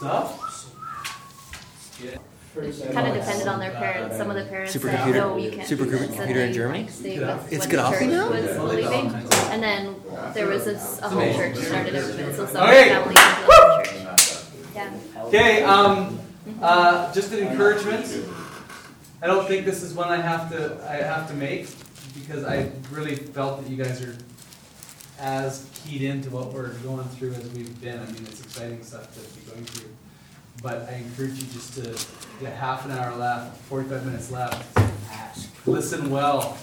stuff. It kind of depended on their parents. Some of the parents said, Supercomputer? no, you can't do this. Supercomputer And they, in Germany? like, stayed with It's when Gaddafi the now? church was leaving. And then there was a whole church started out of it. So some Okay. families went to the whole church. Yeah. Okay, just an encouragement. I don't think this is one I have to make because I really felt that you guys are as keyed into what we're going through as we've been. I mean, it's exciting stuff to be going through. But I encourage you just to get half an hour left, 45 minutes left. Listen well.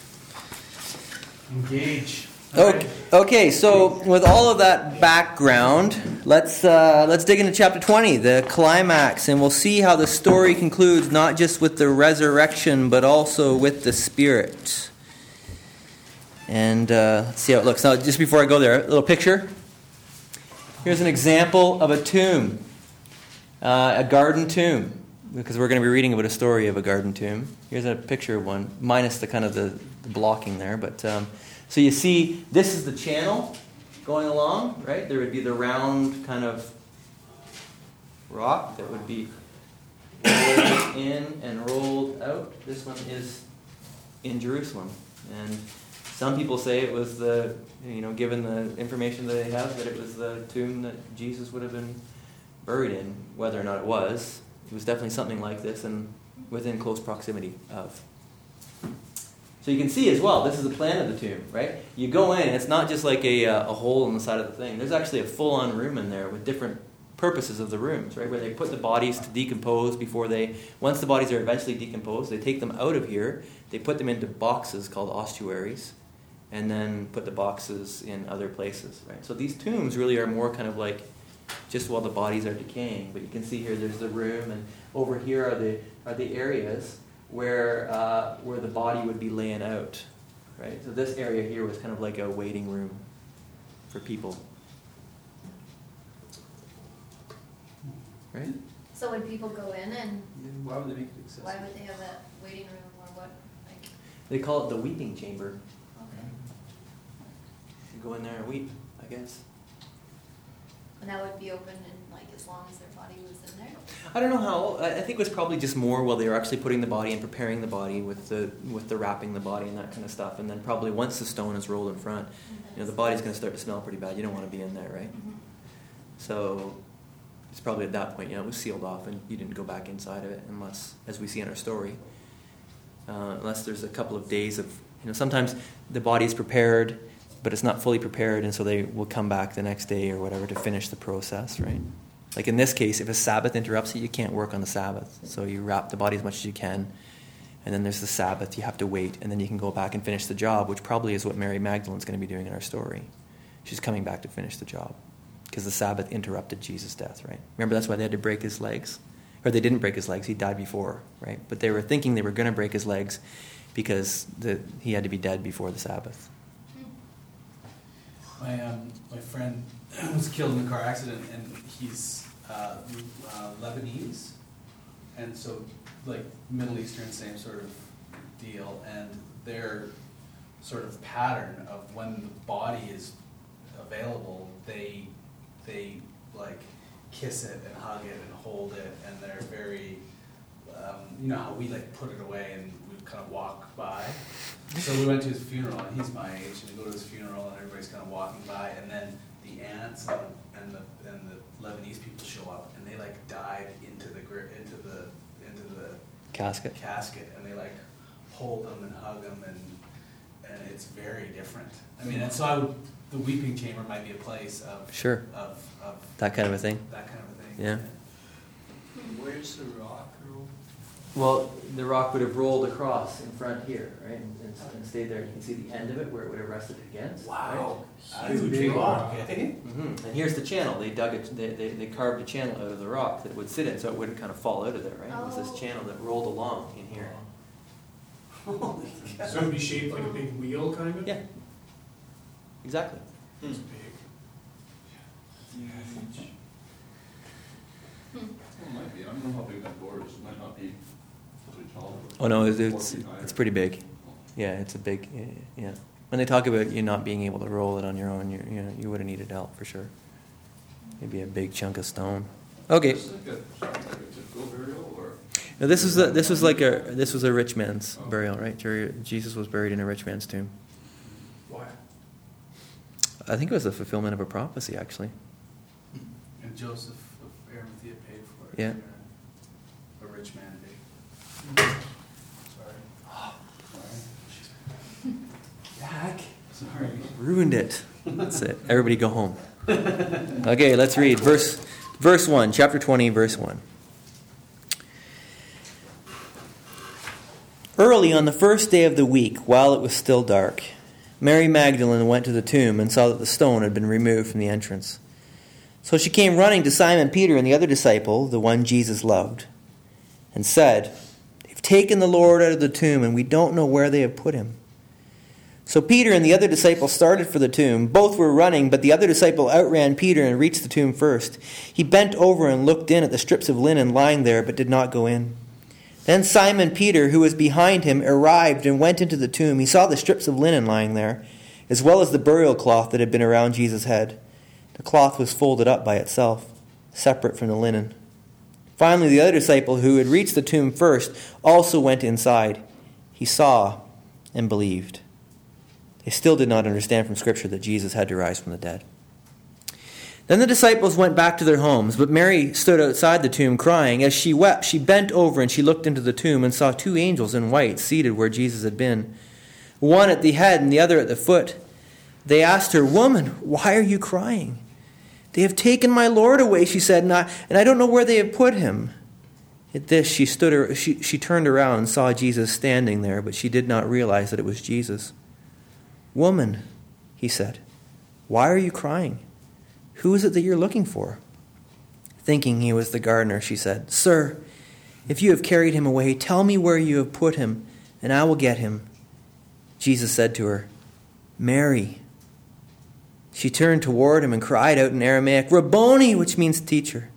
Engage. Okay, so with all of that background, let's dig into chapter 20, the climax, and we'll see how the story concludes, not just with the resurrection, but also with the Spirit. And let's see how it looks. Now, just before I go there, a little picture. Here's an example of a tomb, a garden tomb, because we're going to be reading about a story of a garden tomb. Here's a picture of one, minus the kind of the blocking there, but... So you see, this is the channel going along, right? There would be the round kind of rock that would be rolled in and rolled out. This one is in Jerusalem. And some people say it was given the information that they have, that it was the tomb that Jesus would have been buried in. Whether or not it was definitely something like this and within close proximity of. So you can see as well, this is the plan of the tomb, right? You go in, it's not just like a hole in the side of the thing. There's actually a full-on room in there with different purposes of the rooms, right? Where they put the bodies to decompose once the bodies are eventually decomposed, they take them out of here, they put them into boxes called ossuaries, and then put the boxes in other places, right? So these tombs really are more kind of like just while the bodies are decaying. But you can see here, there's the room, and over here are the areas where the body would be laying out, right? So this area here was kind of like a waiting room for people, right? So would people go in and Why would they make it accessible? why would they have that waiting room or what? Like, They call it the weeping chamber. okay. You go in there and weep, I guess. And that would be open and like as long as their body was in there? I don't know how. I think it was probably just more while they were actually putting the body and preparing the body with the wrapping the body and that kind of stuff. And then probably once the stone is rolled in front, the body's going to start to smell pretty bad. You don't want to be in there, right? Mm-hmm. So it's probably at that point, it was sealed off and you didn't go back inside of it unless, as we see in our story, unless there's a couple of days of, sometimes the body's prepared, but it's not fully prepared, and so they will come back the next day or whatever to finish the process, right? Like in this case, if a Sabbath interrupts you, you can't work on the Sabbath. So you wrap the body as much as you can, and then there's the Sabbath, you have to wait, and then you can go back and finish the job, which probably is what Mary Magdalene's going to be doing in our story. She's coming back to finish the job, because the Sabbath interrupted Jesus' death, right? Remember, that's why they had to break his legs. Or they didn't break his legs, he died before, right? But they were thinking they were going to break his legs because he had to be dead before the Sabbath. My friend was killed in a car accident, and he's Lebanese, and so like Middle Eastern, same sort of deal, and their sort of pattern of when the body is available, they like kiss it and hug it and hold it, and they're very, how we like put it away and we kind of walk by. So we went to his funeral, and he's my age, and we go to his funeral, and everybody's kind of walking by, and then the aunts and the Lebanese people show up, and they like dive into the Casket. and they like hold them and hug them, and it's very different. I mean, and so the weeping chamber might be a place of Sure. of That kind of a thing. that kind of a thing. Yeah. Where's the rock? Well, the rock would have rolled across in front here, right, and stayed there. You can see the end of it where it would have rested against. Wow, Right? huge Big rock. Mm-hmm. And here's the channel. They dug it. They carved a channel out of the rock that it would sit in, so it wouldn't kind of fall out of there. Right? It was this channel that rolled along in here. So it would be shaped like a big wheel, kind of? Yeah. Exactly. It's big. Huge. It might be. I don't know how big that door is. It might not be really tall. Oh no, it's pretty big. Yeah, it's a big. Yeah. When they talk about you not being able to roll it on your own, you would have needed help for sure. Maybe a big chunk of stone. Okay. Is this like a typical burial, or? Now this was a rich man's burial, right? Jesus was buried in a rich man's tomb. Why? I think it was a fulfillment of a prophecy, actually. And Joseph of Arimathea paid for it. Yeah. A rich man did. Sorry. Jack. Sorry. Ruined it. That's it. Everybody go home. Okay, let's read verse 1, chapter 20, verse 1. Early on the first day of the week, while it was still dark, Mary Magdalene went to the tomb and saw that the stone had been removed from the entrance. So she came running to Simon Peter and the other disciple, the one Jesus loved, and said, "They've taken the Lord out of the tomb, and we don't know where they have put him." So Peter and the other disciple started for the tomb. Both were running, but the other disciple outran Peter and reached the tomb first. He bent over and looked in at the strips of linen lying there, but did not go in. Then Simon Peter, who was behind him, arrived and went into the tomb. He saw the strips of linen lying there, as well as the burial cloth that had been around Jesus' head. The cloth was folded up by itself, separate from the linen. Finally, the other disciple, who had reached the tomb first, also went inside. He saw and believed. They still did not understand from Scripture that Jesus had to rise from the dead. Then the disciples went back to their homes, but Mary stood outside the tomb crying. As she wept, she bent over and she looked into the tomb and saw 2 angels in white seated where Jesus had been, one at the head and the other at the foot. They asked her, "Woman, why are you crying?" "They have taken my Lord away," she said, and I don't know where they have put him." At this, she turned around and saw Jesus standing there, but she did not realize that it was Jesus. "Woman," he said, "why are you crying? Who is it that you're looking for?" Thinking he was the gardener, she said, "Sir, if you have carried him away, tell me where you have put him, and I will get him." Jesus said to her, "Mary." She turned toward him and cried out in Aramaic, "Rabboni," which means teacher.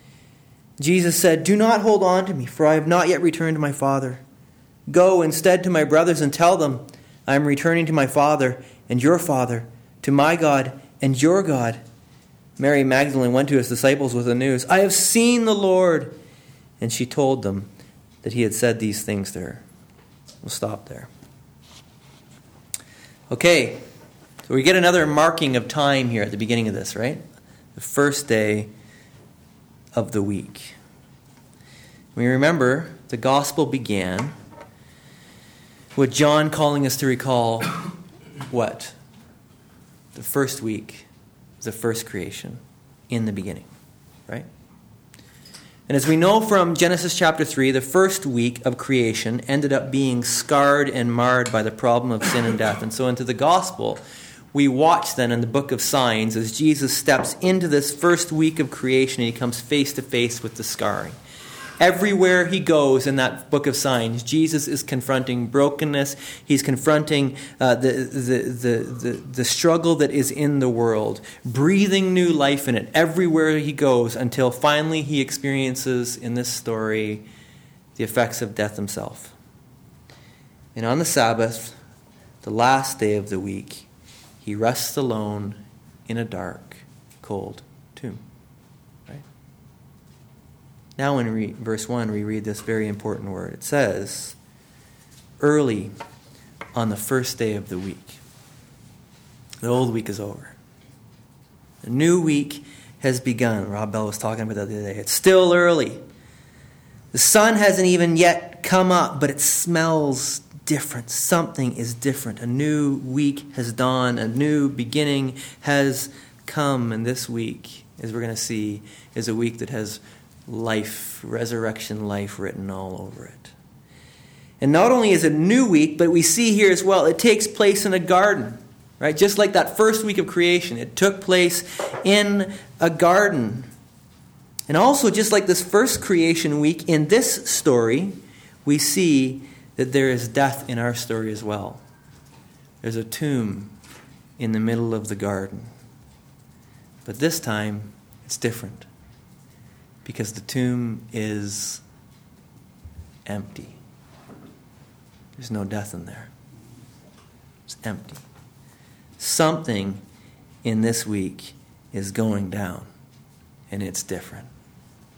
Jesus said, "Do not hold on to me, for I have not yet returned to my Father. Go instead to my brothers and tell them, I am returning to my Father and your Father, to my God and your God." Mary Magdalene went to his disciples with the news, "I have seen the Lord." And she told them that he had said these things to her. We'll stop there. Okay, so we get another marking of time here at the beginning of this, right? The first day of the week. We remember the gospel began with John calling us to recall what? The first week, the first creation, in the beginning, right? And as we know from Genesis chapter 3, the first week of creation ended up being scarred and marred by the problem of sin and death. And so into the gospel, we watch then in the book of signs as Jesus steps into this first week of creation and he comes face to face with the scarring. Everywhere he goes in that book of signs, Jesus is confronting brokenness. He's confronting the struggle that is in the world, breathing new life in it everywhere he goes until finally he experiences in this story the effects of death himself. And on the Sabbath, the last day of the week, he rests alone in a dark, cold tomb. Now in verse 1, we read this very important word. It says, early on the first day of the week. The old week is over. The new week has begun. Rob Bell was talking about that the other day. It's still early. The sun hasn't even yet come up, but it smells different. Something is different. A new week has dawned. A new beginning has come. And this week, as we're going to see, is a week that has life, resurrection life written all over it. And not only is it a new week, but we see here as well, it takes place in a garden, right? Just like that first week of creation, it took place in a garden. And also, just like this first creation week, in this story, we see that there is death in our story as well. There's a tomb in the middle of the garden. But this time, it's different. Because the tomb is empty. There's no death in there. It's empty. Something in this week is going down, and it's different.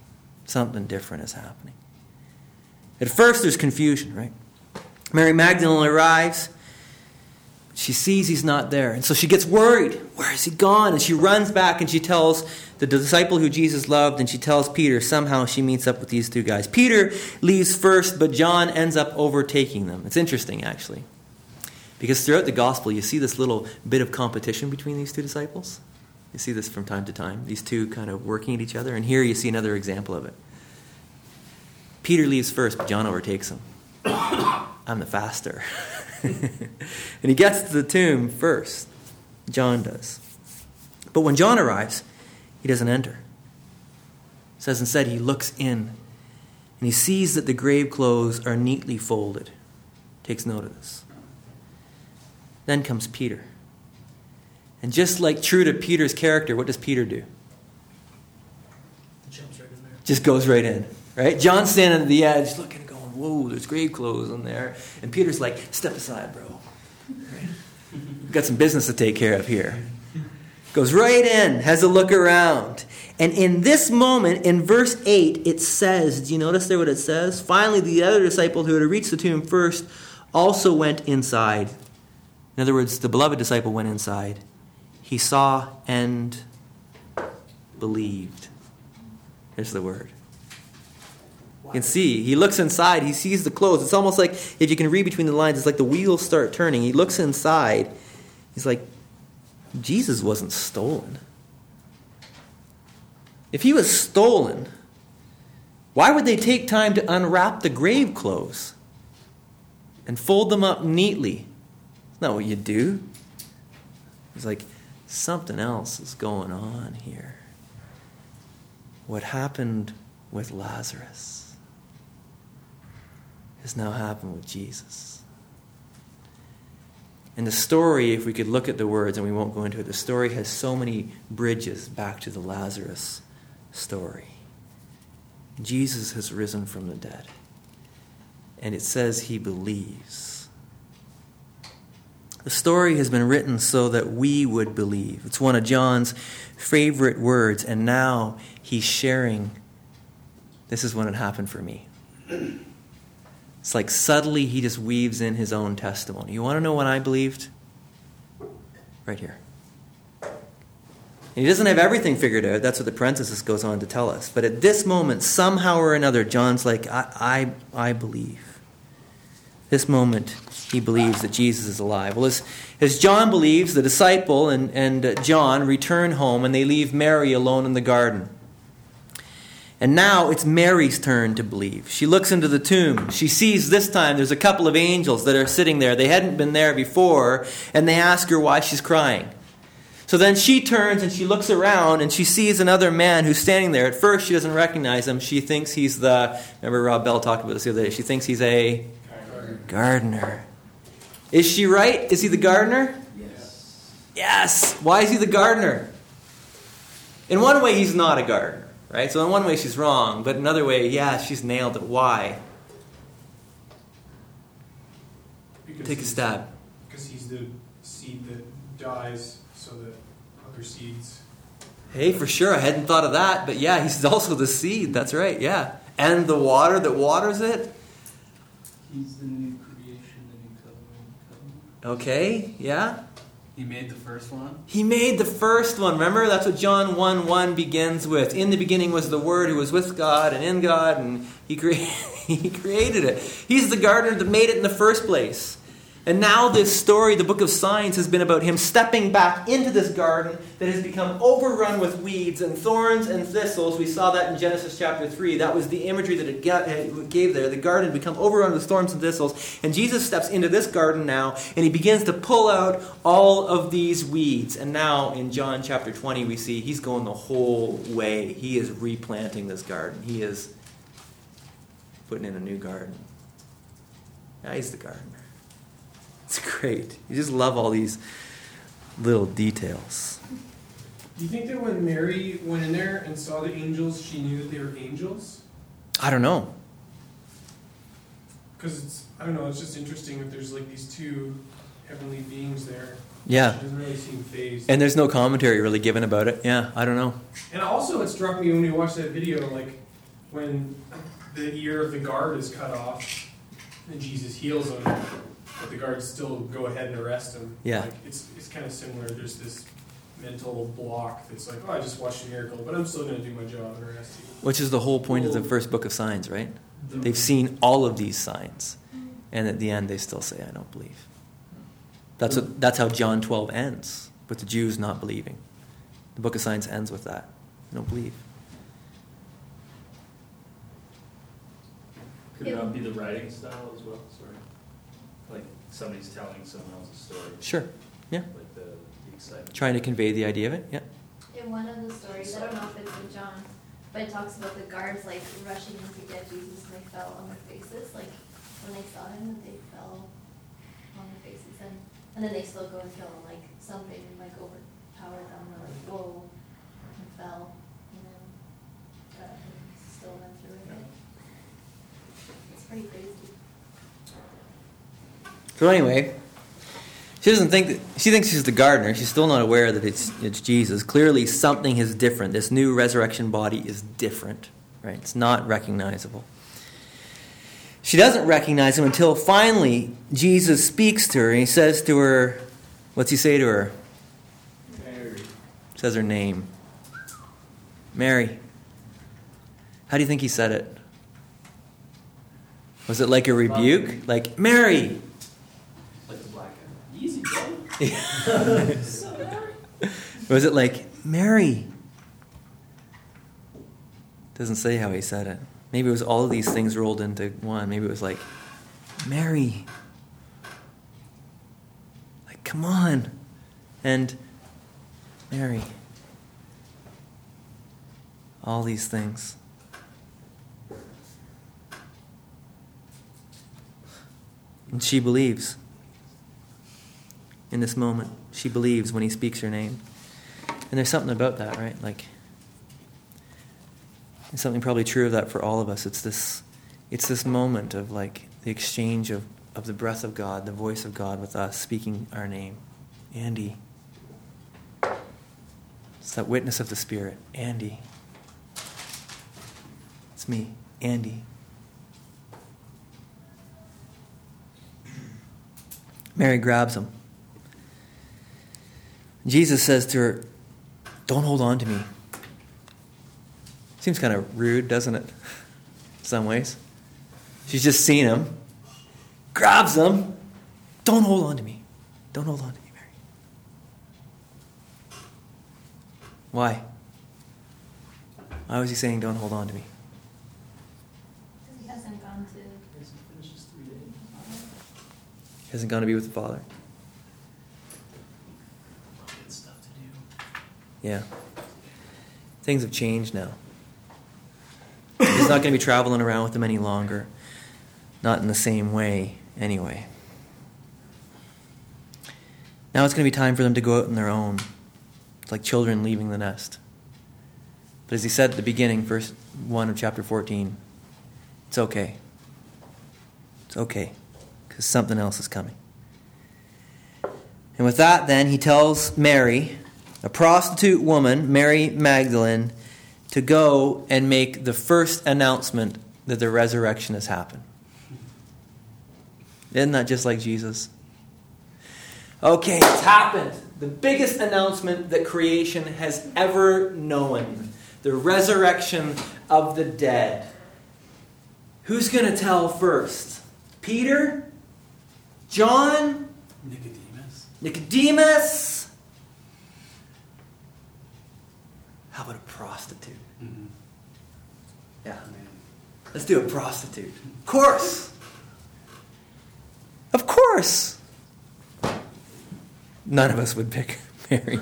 Something different is happening. At first, there's confusion, right? Mary Magdalene arrives. She sees he's not there. And so she gets worried. Where has he gone? And she runs back and she tells the disciple who Jesus loved, and she tells Peter. Somehow she meets up with these two guys. Peter leaves first, but John ends up overtaking them. It's interesting, actually. Because throughout the gospel, you see this little bit of competition between these two disciples. You see this from time to time. These two kind of working at each other. And here you see another example of it. Peter leaves first, but John overtakes him. I'm the faster. And he gets to the tomb first. John does. But when John arrives, he doesn't enter. It says instead he looks in, and he sees that the grave clothes are neatly folded. Takes note of this. Then comes Peter. And just like true to Peter's character, what does Peter do? Jumps right in there. Just goes right in. Right? John's standing at the edge looking and going, whoa, there's grave clothes in there. And Peter's like, step aside, bro. Right? We've got some business to take care of here. Goes right in, has a look around. And in this moment, in verse 8, it says, do you notice there what it says? Finally, the other disciple who had reached the tomb first also went inside. In other words, the beloved disciple went inside. He saw and believed. There's the word. You can see, he looks inside, he sees the clothes. It's almost like, if you can read between the lines, it's like the wheels start turning. He looks inside. He's like, Jesus wasn't stolen. If he was stolen, why would they take time to unwrap the grave clothes and fold them up neatly? That's not what you do. He's like, something else is going on here. What happened with Lazarus has now happened with Jesus. And the story, if we could look at the words, and we won't go into it, the story has so many bridges back to the Lazarus story. Jesus has risen from the dead. And it says he believes. The story has been written so that we would believe. It's one of John's favorite words, and now he's sharing, this is when it happened for me. It's like subtly he just weaves in his own testimony. You want to know when I believed? Right here. And he doesn't have everything figured out. That's what the parenthesis goes on to tell us. But at this moment, somehow or another, John's like, I believe. This moment, he believes that Jesus is alive. Well, as John believes, the disciple and John return home, and they leave Mary alone in the garden. And now it's Mary's turn to believe. She looks into the tomb. She sees this time there's a couple of angels that are sitting there. They hadn't been there before, and they ask her why she's crying. So then she turns and she looks around and she sees another man who's standing there. At first she doesn't recognize him. She thinks he's remember Rob Bell talked about this the other day. She thinks he's a gardener. Is she right? Is he the gardener? Yes. Yes. Why is he the gardener? In one way, he's not a gardener. Right? So in one way she's wrong, but another way, yeah, she's nailed it. Why? Take a stab. Because he's the seed that dies so that other seeds... Hey, for sure, I hadn't thought of that, but yeah, he's also the seed, that's right, yeah. And the water that waters it. He's the new creation, the new covenant. Okay, yeah. He made the first one? He made the first one. Remember, that's what John 1:1 begins with. In the beginning was the Word who was with God and in God, and he created it. He's the gardener that made it in the first place. And now this story, the book of signs, has been about him stepping back into this garden that has become overrun with weeds and thorns and thistles. We saw that in Genesis chapter 3. That was the imagery that it gave there. The garden had become overrun with thorns and thistles. And Jesus steps into this garden now, and he begins to pull out all of these weeds. And now in John chapter 20, we see he's going the whole way. He is replanting this garden. He is putting in a new garden. Now he's the gardener. It's great. You just love all these little details. Do you think that when Mary went in there and saw the angels, she knew that they were angels? I don't know. Because it's just interesting that there's like these two heavenly beings there. Yeah. She doesn't really seem phased. And there's no commentary really given about it. Yeah, I don't know. And also it struck me when we watched that video, like, when the ear of the guard is cut off and Jesus heals him, but the guards still go ahead and arrest him. Yeah. Like, it's kind of similar. There's this mental block that's like, oh, I just watched a miracle, but I'm still going to do my job and arrest you. Which is the whole point of the first book of signs, right? They've seen all of these signs. And at the end, they still say, I don't believe. That's how John 12 ends, with the Jews not believing. The book of signs ends with that. I don't believe. Could it not be the writing style as well? Sorry. Like somebody's telling someone else's story. Sure. Yeah. Like the excitement. Trying to convey the idea of it. Yeah. In one of the stories, I don't know if it's in John, but it talks about the guards like rushing in to get Jesus and they fell on their faces. Like when they saw him, they fell on their faces. And then they still go and kill him. Like something like overpowered them or like, whoa, and fell. And then still went through with it. It's pretty crazy. So anyway, she doesn't think that, she thinks she's the gardener. She's still not aware that it's Jesus. Clearly something is different. This new resurrection body is different, right? It's not recognizable. She doesn't recognize him until finally Jesus speaks to her and he says to her, what's he say to her? Mary. Says her name. Mary. How do you think he said it? Was it like a rebuke? Like, Mary! Like the black guy. Easy, bro. Was it like, Mary? Doesn't say how he said it. Maybe it was all of these things rolled into one. Maybe it was like, Mary. Like, come on. And Mary. All these things. And she believes. In this moment, she believes when he speaks her name. And there's something about that, right? Like, there's something probably true of that for all of us. It's this moment of like the exchange of the breath of God, the voice of God with us speaking our name. Andy. It's that witness of the Spirit. Andy. It's me, Andy. Mary grabs him. Jesus says to her, don't hold on to me. Seems kind of rude, doesn't it? In some ways. She's just seen him. Grabs him. Don't hold on to me. Don't hold on to me, Mary. Why? Why was he saying don't hold on to me? Because he hasn't gone to. Hasn't finished his 3 days. He hasn't gone to be with the Father. Good stuff to do. Yeah. Things have changed now. He's not going to be traveling around with them any longer. Not in the same way, anyway. Now it's going to be time for them to go out on their own. It's like children leaving the nest. But as he said at the beginning, verse 1 of chapter 14, it's okay. It's okay, because something else is coming. And with that, then, he tells Mary, a prostitute woman, Mary Magdalene, to go and make the first announcement that the resurrection has happened. Isn't that just like Jesus? Okay, it's happened. The biggest announcement that creation has ever known. The resurrection of the dead. Who's going to tell first? Peter? John? Nicodemus? How about a prostitute? Mm-hmm. Yeah. Let's do a prostitute. Of course. Of course. None of us would pick Mary.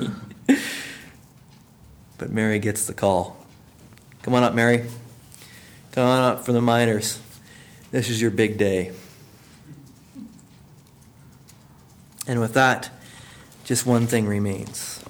But Mary gets the call. Come on up, Mary. Come on up for the minors. This is your big day. And with that, just one thing remains.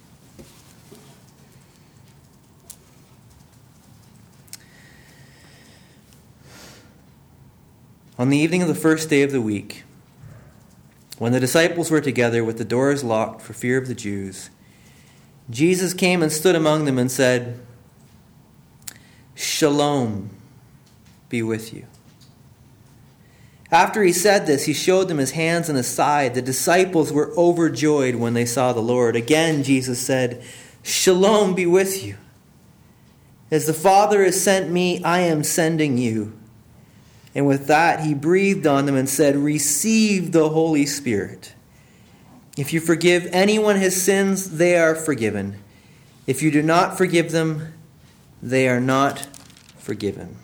On the evening of the first day of the week, when the disciples were together with the doors locked for fear of the Jews, Jesus came and stood among them and said, Shalom be with you. After he said this, he showed them his hands and his side. The disciples were overjoyed when they saw the Lord. Again, Jesus said, Shalom be with you. As the Father has sent me, I am sending you. And with that, he breathed on them and said, Receive the Holy Spirit. If you forgive anyone his sins, they are forgiven. If you do not forgive them, they are not forgiven.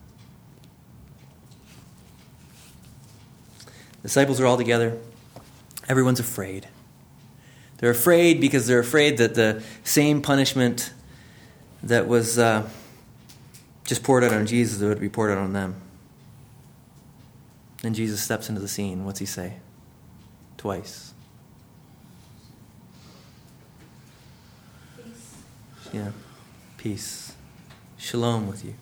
The disciples are all together. Everyone's afraid. They're afraid because they're afraid that the same punishment that was just poured out on Jesus would be poured out on them. Then Jesus steps into the scene. What's he say? Twice. Peace. Yeah. Peace. Shalom with you.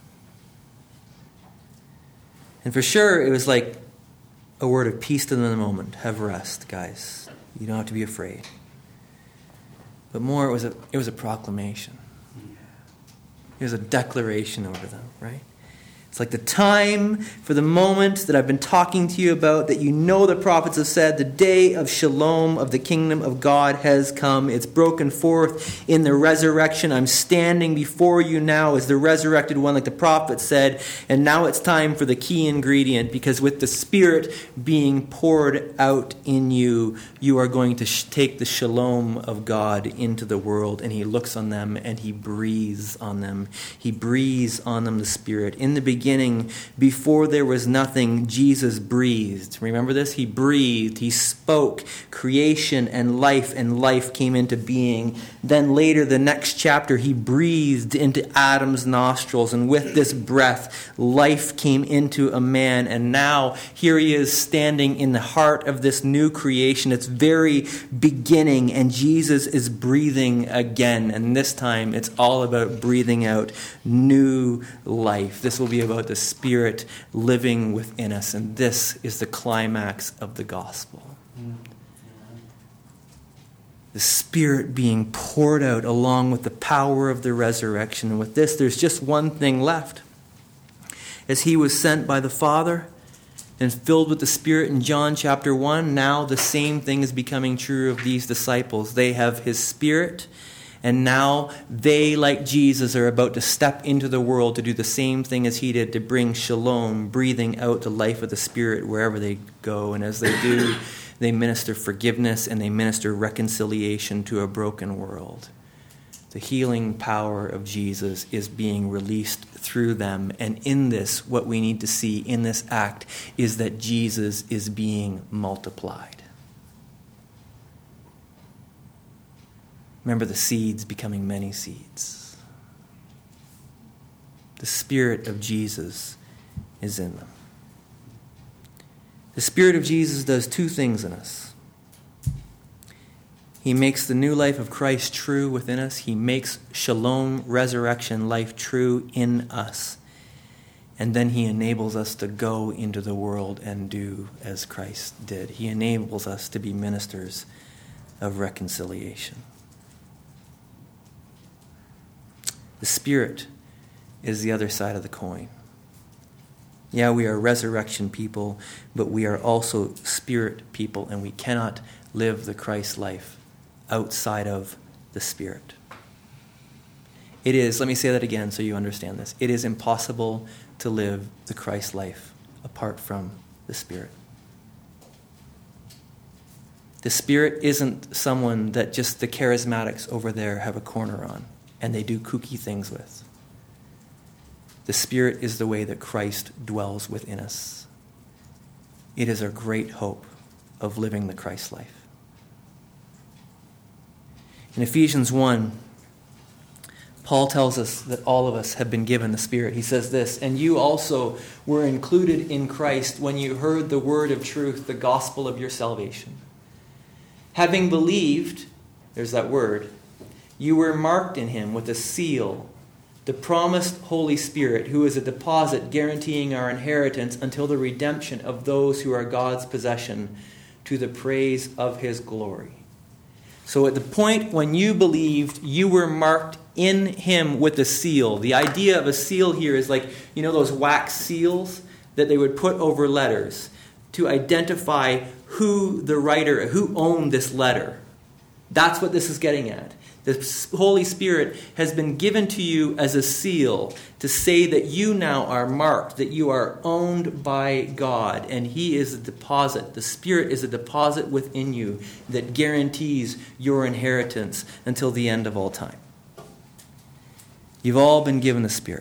And for sure, it was like a word of peace to them in the moment. Have rest, guys. You don't have to be afraid. But more, it was a proclamation. It was a declaration over them, right? It's like the time for the moment that I've been talking to you about, that you know the prophets have said, the day of shalom, of the kingdom of God has come. It's broken forth in the resurrection. I'm standing before you now as the resurrected one, like the prophet said. And now it's time for the key ingredient, because with the Spirit being poured out in you, you are going to take the shalom of God into the world. And he looks on them and he breathes on them. He breathes on them the Spirit. In the beginning, before there was nothing, Jesus breathed. Remember this? He breathed. He spoke creation and life came into being. Then later, the next chapter, he breathed into Adam's nostrils, and with this breath, life came into a man. And now, here he is standing in the heart of this new creation, its very beginning, and Jesus is breathing again. And this time, it's all about breathing out new life. This will be about the Spirit living within us, and this is the climax of the gospel. The Spirit being poured out along with the power of the resurrection. And with this, there's just one thing left. As he was sent by the Father and filled with the Spirit in John chapter 1, now the same thing is becoming true of these disciples. They have his Spirit, and now they, like Jesus, are about to step into the world to do the same thing as he did, to bring shalom, breathing out the life of the Spirit wherever they go. And as they do, they minister forgiveness and they minister reconciliation to a broken world. The healing power of Jesus is being released through them. And in this, what we need to see in this act is that Jesus is being multiplied. Remember the seeds becoming many seeds. The Spirit of Jesus is in them. The Spirit of Jesus does two things in us. He makes the new life of Christ true within us. He makes shalom, resurrection life true in us. And then he enables us to go into the world and do as Christ did. He enables us to be ministers of reconciliation. The Spirit is the other side of the coin. Yeah, we are resurrection people, but we are also Spirit people, and we cannot live the Christ life outside of the Spirit. It is, let me say that again so you understand this. It is impossible to live the Christ life apart from the Spirit. The Spirit isn't someone that just the charismatics over there have a corner on and they do kooky things with. The Spirit is the way that Christ dwells within us. It is our great hope of living the Christ life. In Ephesians 1, Paul tells us that all of us have been given the Spirit. He says this, "And you also were included in Christ when you heard the word of truth, the gospel of your salvation. Having believed," there's that word, "you were marked in him with a seal, the promised Holy Spirit, who is a deposit guaranteeing our inheritance until the redemption of those who are God's possession, to the praise of his glory." So at the point when you believed, you were marked in him with a seal. The idea of a seal here is like, you know, those wax seals that they would put over letters to identify who the writer, who owned this letter. That's what this is getting at. The Holy Spirit has been given to you as a seal to say that you now are marked, that you are owned by God, and He is a deposit. The Spirit is a deposit within you that guarantees your inheritance until the end of all time. You've all been given the Spirit.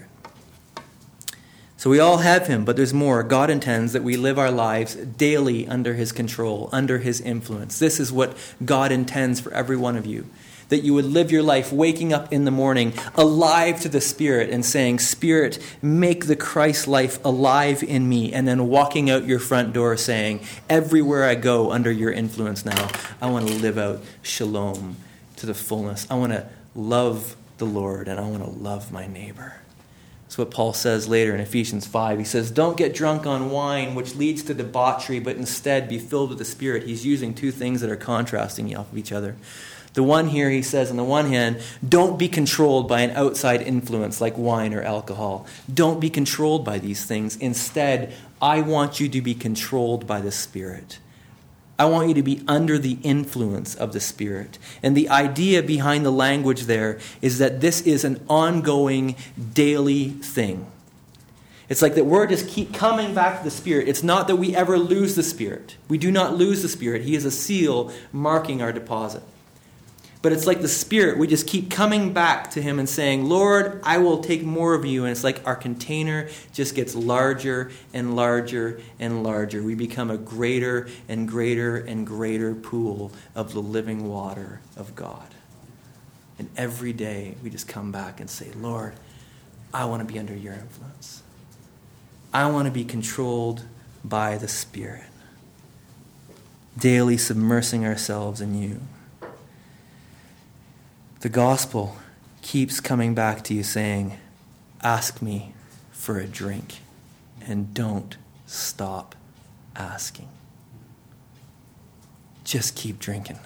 So we all have Him, but there's more. God intends that we live our lives daily under His control, under His influence. This is what God intends for every one of you. That you would live your life waking up in the morning alive to the Spirit and saying, Spirit, make the Christ life alive in me. And then walking out your front door saying, everywhere I go under your influence now, I want to live out shalom to the fullness. I want to love the Lord and I want to love my neighbor. That's what Paul says later in Ephesians 5. He says, don't get drunk on wine, which leads to debauchery, but instead be filled with the Spirit. He's using two things that are contrasting off of each other. The one here, he says, on the one hand, don't be controlled by an outside influence like wine or alcohol. Don't be controlled by these things. Instead, I want you to be controlled by the Spirit. I want you to be under the influence of the Spirit. And the idea behind the language there is that this is an ongoing, daily thing. It's like that we're just keep coming back to the Spirit. It's not that we ever lose the Spirit. We do not lose the Spirit. He is a seal marking our deposit. But it's like the Spirit, we just keep coming back to Him and saying, Lord, I will take more of you. And it's like our container just gets larger and larger and larger. We become a greater and greater and greater pool of the living water of God. And every day we just come back and say, Lord, I want to be under your influence. I want to be controlled by the Spirit. Daily submersing ourselves in you. The gospel keeps coming back to you saying, ask me for a drink and don't stop asking. Just keep drinking.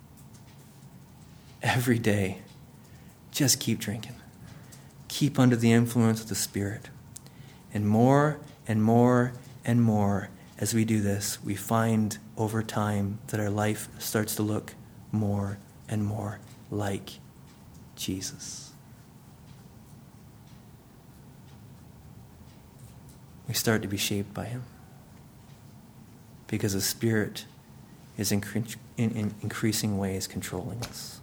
Every day, just keep drinking. Keep under the influence of the Spirit. And more and more and more as we do this, we find over time that our life starts to look more and more like Jesus. We start to be shaped by Him because the Spirit is in increasing ways controlling us.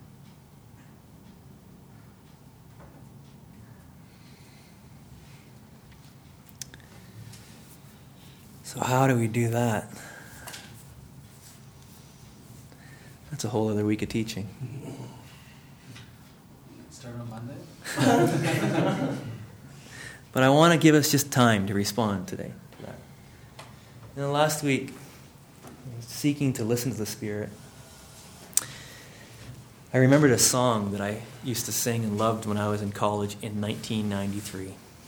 So how do we do that? That's a whole other week of teaching. Start on Monday. But I want to give us just time to respond today to that. Last week, seeking to listen to the Spirit, I remembered a song that I used to sing and loved when I was in college in 1993.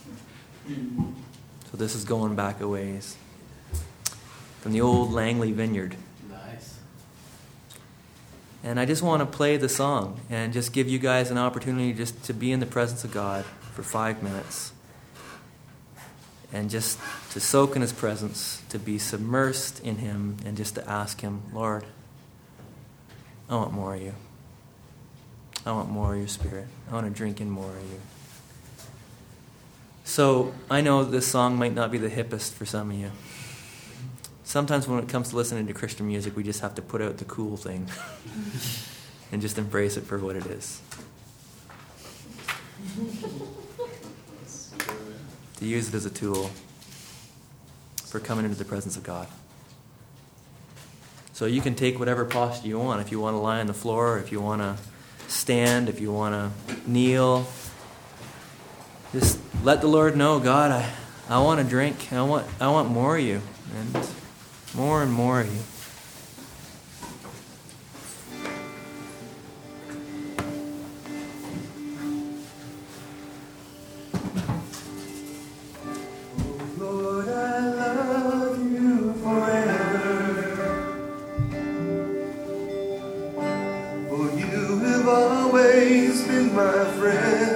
So this is going back a ways. From the old Langley Vineyard. Nice. And I just want to play the song and just give you guys an opportunity just to be in the presence of God for 5 minutes. And just to soak in His presence, to be submersed in Him, and just to ask Him, Lord, I want more of you. I want more of your Spirit. I want to drink in more of you. So I know this song might not be the hippest for some of you. Sometimes when it comes to listening to Christian music, we just have to put out the cool thing and just embrace it for what it is. To use it as a tool for coming into the presence of God. So you can take whatever posture you want. If you want to lie on the floor, if you want to stand, if you want to kneel, just let the Lord know, God, I want to drink. I want more of you. And more of you. Lord, I love you forever. For you have always been my friend.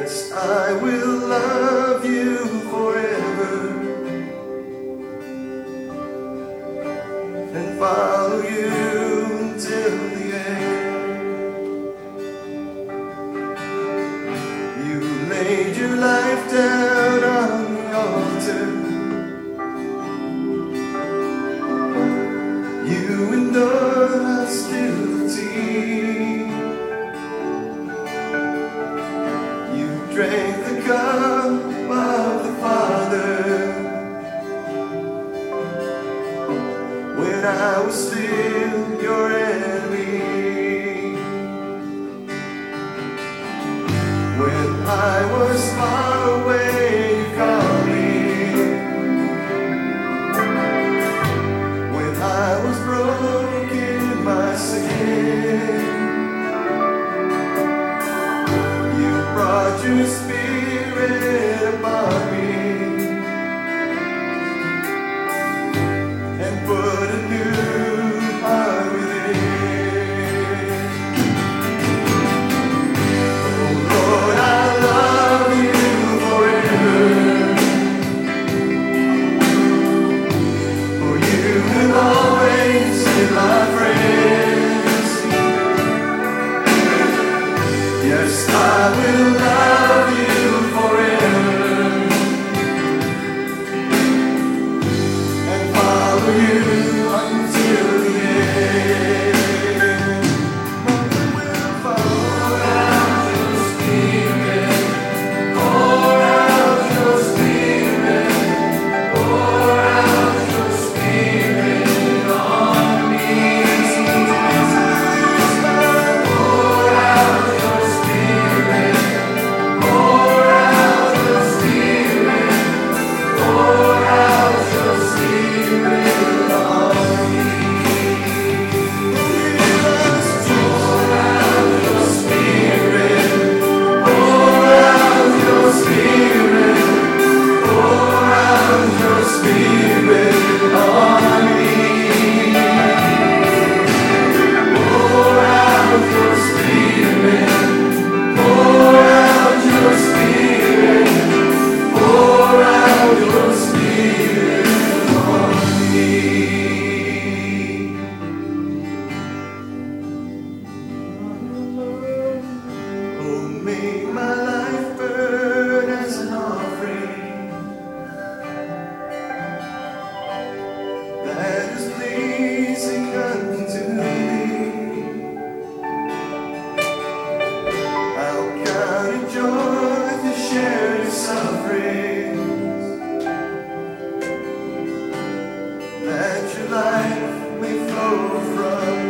Yes, I will love you forever and follow you until the end. You laid your life down on the altar. You endured hostility. Drank the cup of the Father when I was still your enemy. When I was far away, you called me. When I was broken in my sin, brought your spirit upon me and put a new heart within. Oh Lord, I love you forever, for you have always been my friend. Yes, I will love you forever and follow you until the end. I will pour out your spirit, pour out your spirit, pour out your spirit on me. Pour out your spirit, pour out your spirit, pour out your spirit on me. Pour out your spirit, pour out your spirit, pour out your spirit on me. Pour out your spirit. Pour out your spirit, pour out your spirit on me. Oh, may my life burn as an offering that is pleasing unto thee. I'll count it joy to share your sufferings, that your life may flow from